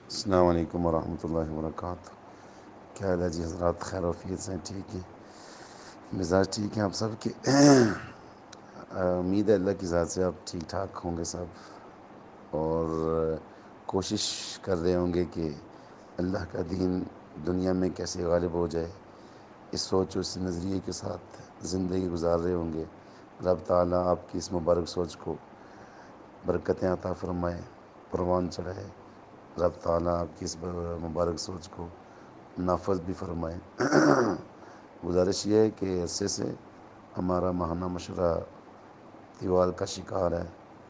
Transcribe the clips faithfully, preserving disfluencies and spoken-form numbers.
السلام علیکم ورحمۃ اللہ وبرکاتہ۔ کیا حال ہے جی حضرات؟ خیر وفیت سے ٹھیک ہے؟ مزاج ٹھیک ہیں آپ سب کے؟ امید ہے اللہ کی ذات سے آپ ٹھیک ٹھاک ہوں گے سب، اور کوشش کر رہے ہوں گے کہ اللہ کا دین دنیا میں کیسے غالب ہو جائے، اس سوچ و اس نظریے کے ساتھ زندگی گزار رہے ہوں گے۔ رب تعالیٰ آپ کی اس مبارک سوچ کو برکتیں عطا فرمائے، پروان چڑھائے۔ رب تعالیٰ آپ کی اس مبارک سوچ کو نافذ بھی فرمائے۔ گزارش یہ ہے کہ عرصے سے ہمارا ماہانہ مشورہ دیوال کا شکار ہے،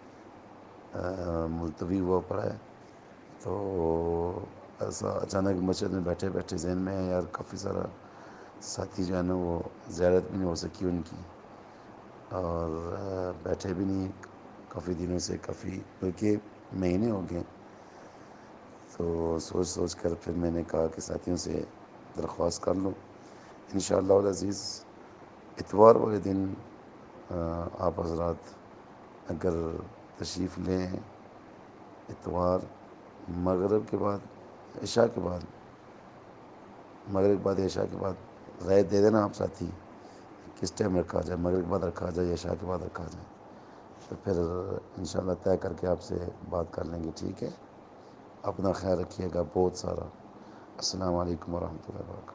ملتوی ہوا پڑا ہے، تو ایسا اچانک مسجد میں بیٹھے بیٹھے ذہن میں ہے، یار کافی سارا ساتھی جو ہے نا وہ زیارت بھی نہیں ہو سکی ان کی، اور بیٹھے بھی نہیں کافی دنوں سے، کافی بلکہ مہینے ہو گئے۔ تو سوچ سوچ کر پھر میں نے کہا کہ ساتھیوں سے درخواست کر لوں، انشاءاللہ العزیز اتوار والے دن آپ حضرات اگر تشریف لیں، اتوار مغرب کے بعد، عشاء کے بعد، مغرب کے بعد عشاء کے بعد رائے دے دینا آپ ساتھی کس ٹائم رکھا جائے، مغرب کے بعد رکھا جائے یا عشاء کے بعد رکھا جائے، تو پھر انشاءاللہ طے کر کے آپ سے بات کر لیں گے، ٹھیک ہے؟ اپنا خیال رکھیے گا بہت سارا۔ السلام علیکم ورحمۃ اللہ وبرکاتہ۔